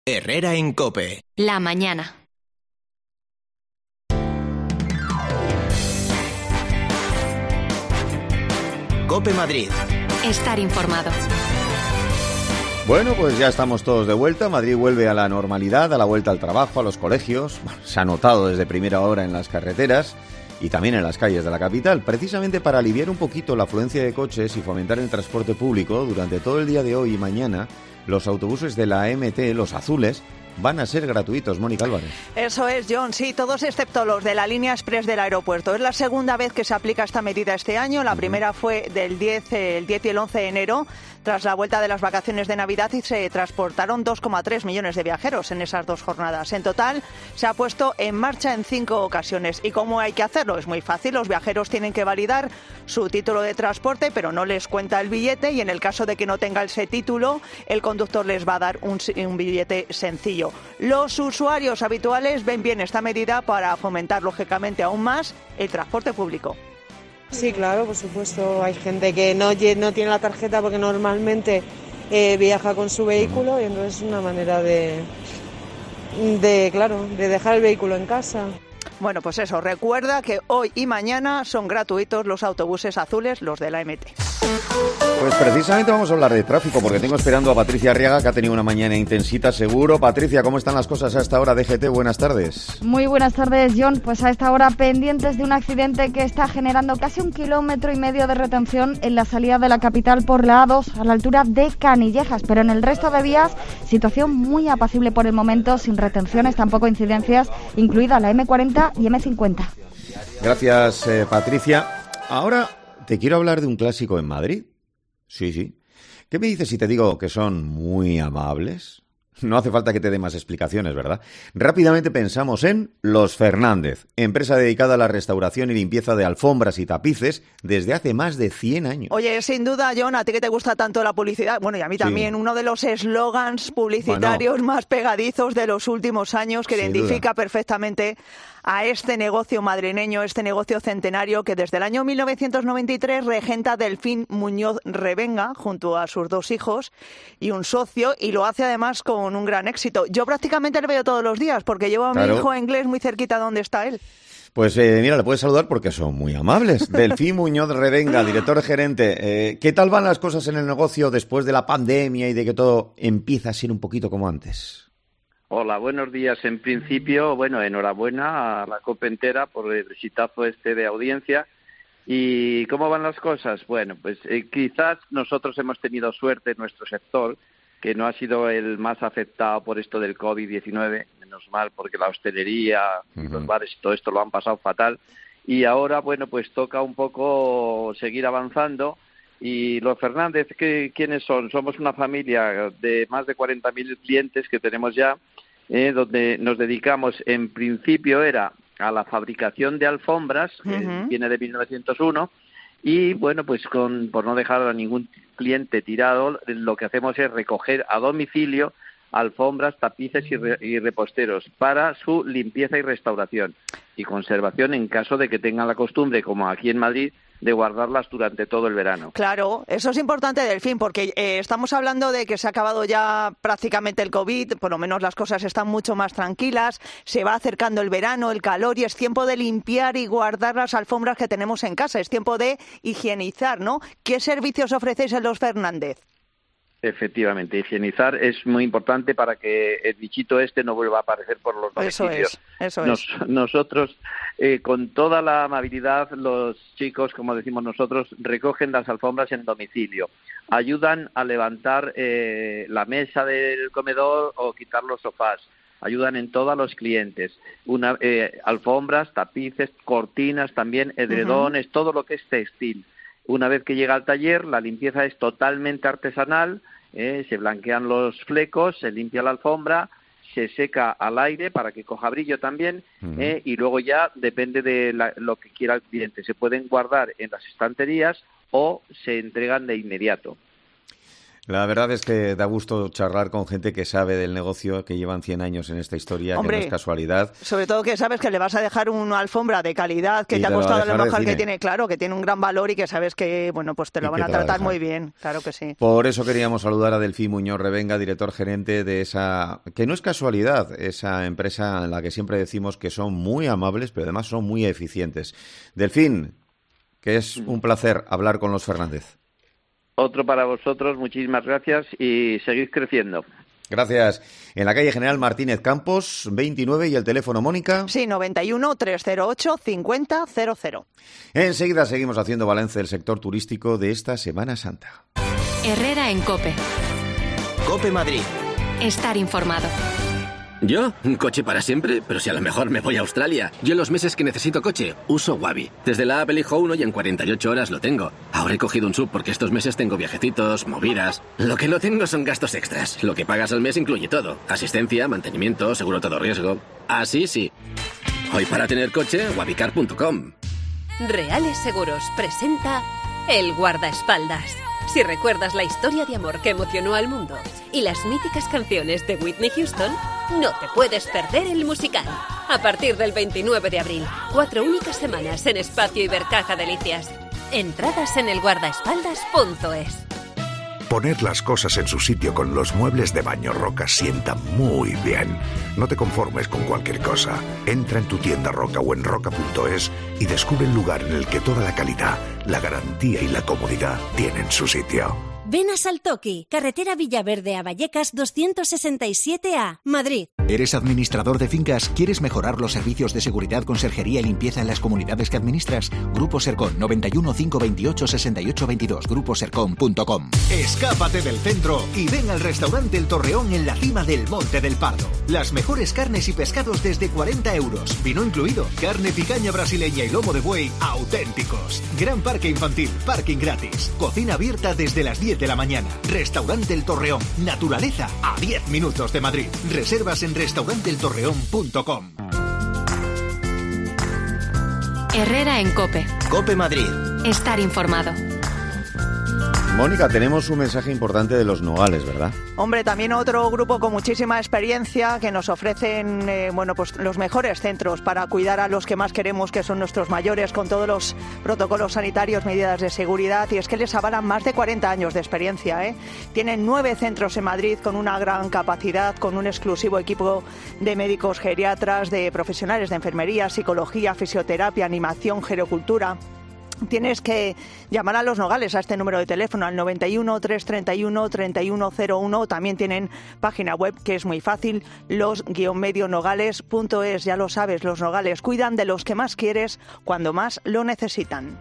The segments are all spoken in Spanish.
Herrera en COPE. La mañana. COPE Madrid. Estar informado. Bueno, pues ya estamos todos de vuelta. Madrid vuelve a la normalidad, a la vuelta al trabajo, a los colegios. Bueno, se ha notado desde primera hora en las carreteras y también en las calles de la capital. Precisamente para aliviar un poquito la afluencia de coches y fomentar el transporte público, durante todo el día de hoy y mañana, los autobuses de la MT, los azules, van a ser gratuitos. Mónica Álvarez. Eso es, John. Sí, todos excepto los de la línea express del aeropuerto. Es la segunda vez que se aplica esta medida este año. La primera fue el 10 y el 11 de enero, tras la vuelta de las vacaciones de Navidad, y se transportaron 2,3 millones de viajeros en esas dos jornadas. En total, se ha puesto en marcha en 5 ocasiones. ¿Y cómo hay que hacerlo? Es muy fácil. Los viajeros tienen que validar su título de transporte, pero no les cuenta el billete, y en el caso de que no tenga ese título, el conductor les va a dar un billete sencillo. Los usuarios habituales ven bien esta medida para fomentar, lógicamente, aún más el transporte público. Sí, claro, por supuesto. Hay gente que no tiene la tarjeta porque normalmente viaja con su vehículo, y entonces es una manera de dejar el vehículo en casa. Bueno, pues eso, recuerda que hoy y mañana son gratuitos los autobuses azules, los de la MT. Pues precisamente vamos a hablar de tráfico, porque tengo esperando a Patricia Arriaga, que ha tenido una mañana intensita, seguro. Patricia, ¿cómo están las cosas a esta hora? DGT, buenas tardes. Muy buenas tardes, John. Pues a esta hora pendientes de un accidente que está generando casi 1,5 kilómetros de retención en la salida de la capital por la A2, a la altura de Canillejas. Pero en el resto de vías, situación muy apacible por el momento, sin retenciones, tampoco incidencias, incluida la M40 y M50. Gracias, Patricia. Ahora te quiero hablar de un clásico en Madrid. Sí. ¿Qué me dices si te digo que son muy amables? No hace falta que te dé más explicaciones, ¿verdad? Rápidamente pensamos en Los Fernández, empresa dedicada a la restauración y limpieza de alfombras y tapices desde hace más de 100 años. Oye, sin duda, John, a ti que te gusta tanto la publicidad, bueno, y a mí también, uno de los eslogans publicitarios más pegadizos de los últimos años, que identifica perfectamente a este negocio madrileño, este negocio centenario que desde el año 1993 regenta Delfín Muñoz Revenga junto a sus 2 hijos y un socio, y lo hace además con un gran éxito. Yo prácticamente le veo todos los días porque llevo a mi hijo inglés muy cerquita de donde está él. Pues mira, le puedes saludar porque son muy amables. Delfín Muñoz Revenga, director gerente. ¿Qué tal van las cosas en el negocio después de la pandemia y de que todo empieza a ser un poquito como antes? Hola, buenos días. En principio, bueno, enhorabuena a la COPE entera por el exitazo de audiencia. ¿Y cómo van las cosas? Bueno, pues quizás nosotros hemos tenido suerte en nuestro sector, que no ha sido el más afectado por esto del COVID-19, menos mal, porque la hostelería, los bares y todo esto lo han pasado fatal. Y ahora, bueno, pues toca un poco seguir avanzando. Y los Fernández, ¿quiénes son? Somos una familia de más de 40.000 clientes que tenemos ya, donde nos dedicamos, en principio era a la fabricación de alfombras, viene de 1901, y bueno, pues por no dejar a ningún cliente tirado, lo que hacemos es recoger a domicilio alfombras, tapices y reposteros para su limpieza y restauración y conservación en caso de que tengan la costumbre, como aquí en Madrid, de guardarlas durante todo el verano. Claro, eso es importante, Delfín, porque estamos hablando de que se ha acabado ya prácticamente el COVID, por lo menos las cosas están mucho más tranquilas, se va acercando el verano, el calor, y es tiempo de limpiar y guardar las alfombras que tenemos en casa, es tiempo de higienizar, ¿no? ¿Qué servicios ofrecéis en Los Fernández? Efectivamente, higienizar es muy importante para que el bichito no vuelva a aparecer por los domicilios. Eso es. Nosotros, con toda la amabilidad, los chicos, como decimos nosotros, recogen las alfombras en domicilio. Ayudan a levantar la mesa del comedor o quitar los sofás. Ayudan en todo a los clientes. Alfombras, tapices, cortinas también, edredones, todo lo que es textil. Una vez que llega al taller, la limpieza es totalmente artesanal, se blanquean los flecos, se limpia la alfombra, se seca al aire para que coja brillo también, y luego ya depende de lo que quiera el cliente. Se pueden guardar en las estanterías o se entregan de inmediato. La verdad es que da gusto charlar con gente que sabe del negocio, que llevan 100 años en esta historia, Hombre, que no es casualidad. Sobre todo que sabes que le vas a dejar una alfombra de calidad, que te ha costado lo mejor que tiene, claro, que tiene un gran valor y que sabes que, bueno, pues te lo van a tratar muy bien, claro que sí. Por eso queríamos saludar a Delfín Muñoz Revenga, director gerente de esa, que no es casualidad, esa empresa en la que siempre decimos que son muy amables, pero además son muy eficientes. Delfín, que es un placer hablar con los Fernández. Otro para vosotros, muchísimas gracias y seguid creciendo. Gracias. En la calle General Martínez Campos, 29, y el teléfono, Mónica. Sí, 91-308-5000. Enseguida seguimos haciendo balance del sector turístico de esta Semana Santa. Herrera en COPE. COPE Madrid. Estar informado. ¿Yo? ¿Un coche para siempre? Pero si a lo mejor me voy a Australia. Yo en los meses que necesito coche, uso Wabi. Desde la app elijo uno y en 48 horas lo tengo. Ahora he cogido un sub porque estos meses tengo viajecitos, movidas. Lo que no tengo son gastos extras. Lo que pagas al mes incluye todo. Asistencia, mantenimiento, seguro todo riesgo. Así sí. Hoy para tener coche, wabicar.com. Reales Seguros presenta El Guardaespaldas. Si recuerdas la historia de amor que emocionó al mundo y las míticas canciones de Whitney Houston, no te puedes perder el musical. A partir del 29 de abril, 4 únicas semanas en Espacio Ibercaja Delicias. Entradas en elguardaespaldas.es. Poner las cosas en su sitio con los muebles de Baño Roca sienta muy bien. No te conformes con cualquier cosa. Entra en tu tienda Roca o en roca.es y descubre el lugar en el que toda la calidad, la garantía y la comodidad tienen su sitio. Ven a Saltoki, carretera Villaverde a Vallecas 267A, Madrid. ¿Eres administrador de fincas? ¿Quieres mejorar los servicios de seguridad, conserjería y limpieza en las comunidades que administras? Grupo Sercon, 91 528 68 22, gruposercon.com. Escápate del centro y ven al restaurante El Torreón en la cima del Monte del Pardo. Las mejores carnes y pescados desde 40 euros, vino incluido, carne picaña brasileña y lomo de buey auténticos. Gran parque infantil, parking gratis, cocina abierta desde las 10 de la mañana. Restaurante El Torreón, naturaleza a 10 minutos de Madrid. Reservas en restauranteeltorreón.com. Herrera en COPE. COPE Madrid. Estar informado. Mónica, tenemos un mensaje importante de los Nogales, ¿verdad? Hombre, también otro grupo con muchísima experiencia que nos ofrecen pues los mejores centros para cuidar a los que más queremos, que son nuestros mayores, con todos los protocolos sanitarios, medidas de seguridad, y es que les avalan más de 40 años de experiencia, ¿eh? Tienen 9 centros en Madrid con una gran capacidad, con un exclusivo equipo de médicos geriatras, de profesionales de enfermería, psicología, fisioterapia, animación, gerocultura. Tienes que llamar a Los Nogales a este número de teléfono, al 91 331 3101. También tienen página web que es muy fácil, los-medionogales.es. Ya lo sabes, Los Nogales cuidan de los que más quieres cuando más lo necesitan.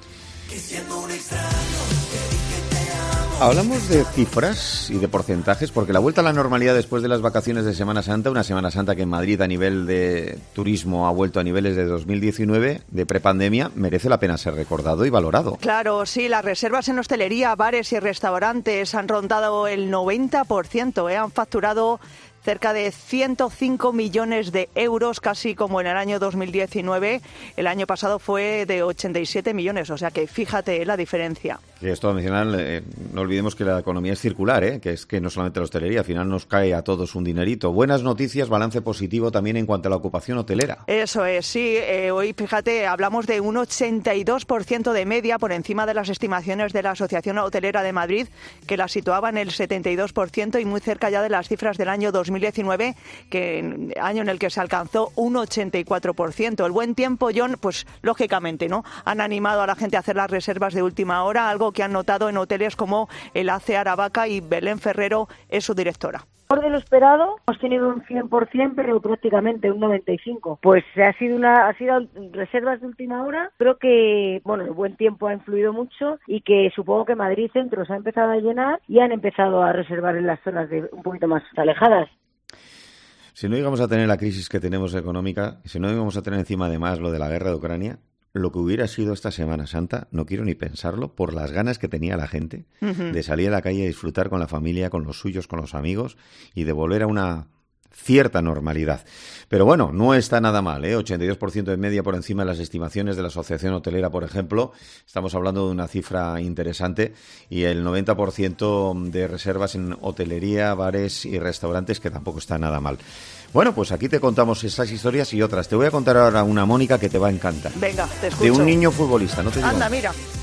Hablamos de cifras y de porcentajes porque la vuelta a la normalidad después de las vacaciones de Semana Santa, una Semana Santa que en Madrid a nivel de turismo ha vuelto a niveles de 2019, de prepandemia, merece la pena ser recordado y valorado. Claro, sí, las reservas en hostelería, bares y restaurantes han rondado el 90%, han facturado cerca de 105 millones de euros, casi como en el año 2019. El año pasado fue de 87 millones, o sea que fíjate la diferencia. Que esto adicional, no olvidemos que la economía es circular, que es que no solamente la hostelería, al final nos cae a todos un dinerito. Buenas noticias, balance positivo también en cuanto a la ocupación hotelera. Eso es, sí. Hoy, fíjate, hablamos de un 82% de media por encima de las estimaciones de la Asociación Hotelera de Madrid, que la situaba en el 72% y muy cerca ya de las cifras del año 2019, año en el que se alcanzó un 84%. El buen tiempo, John, pues lógicamente, ¿no? Han animado a la gente a hacer las reservas de última hora, algo que han notado en hoteles como el AC Aravaca, y Belén Ferrero es su directora. Por de lo esperado, hemos tenido un 100%, pero prácticamente un 95%. Pues ha sido reservas de última hora. Creo que, el buen tiempo ha influido mucho y que supongo que Madrid Centro se ha empezado a llenar y han empezado a reservar en las zonas un poquito más alejadas. Si no íbamos a tener la crisis que tenemos económica, si no íbamos a tener encima además lo de la guerra de Ucrania, lo que hubiera sido esta Semana Santa, no quiero ni pensarlo, por las ganas que tenía la gente de salir a la calle a disfrutar con la familia, con los suyos, con los amigos, y de volver a una cierta normalidad. Pero bueno, no está nada mal, 82% de media por encima de las estimaciones de la Asociación Hotelera, por ejemplo. Estamos hablando de una cifra interesante, y el 90% de reservas en hotelería, bares y restaurantes, que tampoco está nada mal. Bueno, pues aquí te contamos esas historias y otras. Te voy a contar ahora una, Mónica, que te va a encantar. Venga, te escucho. De un niño futbolista, ¿no te digo? Anda, mira.